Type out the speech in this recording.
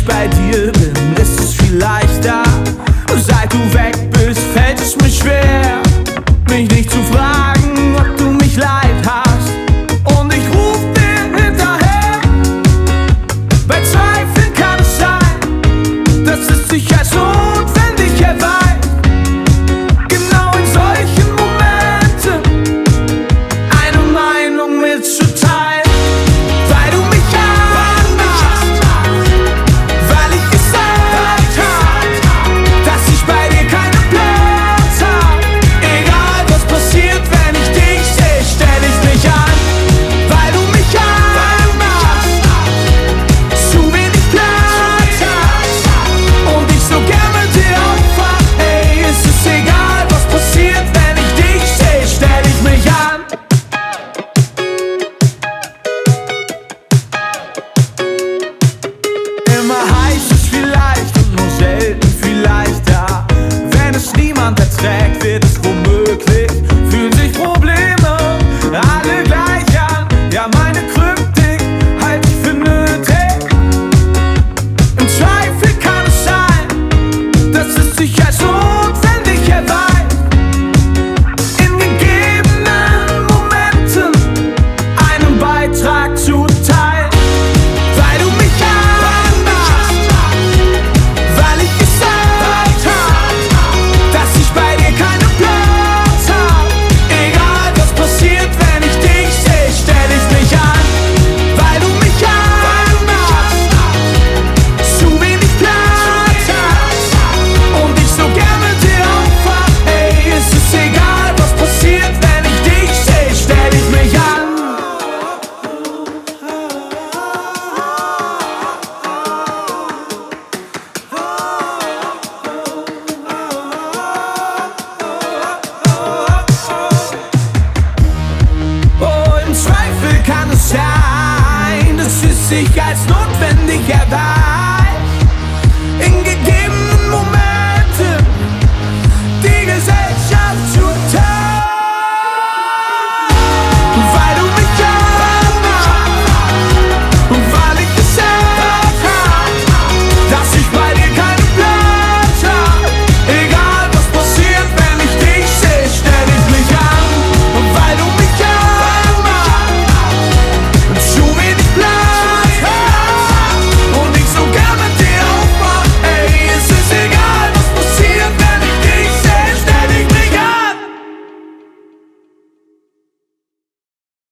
bei dir bin, ist es viel leichter. Seit du weg bist, fällt es mir schwer, mich nicht zu fragen, ob du mich leid hast. Und ich ruf dir hinterher. Bei Zweifeln kann es sein, dass es sich als notwendig erweist, genau in solchen Momenten eine Meinung mitzuteilen. Weil du mich anmachst, weil ich gesagt hab, dass ich bei dir keinen Platz hab. Egal was passiert, wenn ich dich seh, stell ich mich an. Weil du mich anmachst, zu wenig Platz hast und ich so gern mit dir aufwach. Ey, ist es egal was passiert, wenn ich dich seh, stell ich mich an. Immer heißt es vielleicht und nur selten viel leichter. Wenn es niemand erträgt, wird es womöglich. Fühlen sich Probleme alle gleich an. Ja, meine Kryptik halt ich für nötig. Im Zweifel kann es sein, dass es sich als notwendig erweist, in gegebenen Momenten einen Beitrag zu teilen. Weil du mich anmachst, weil ich gesagt hab, dass ich bei dir keinen Platz hab. Egal was passiert, wenn ich dich seh, stell ich mich an. Weil du mich anmachst, zu wenig Platz hast und ich so gern mit dir aufwach. Ey, ist es egal was passiert, wenn ich dich seh, stell ich mich an. Oh, im Zweifel kann es sein, dass es sich als notwendig erweist, in gegebenen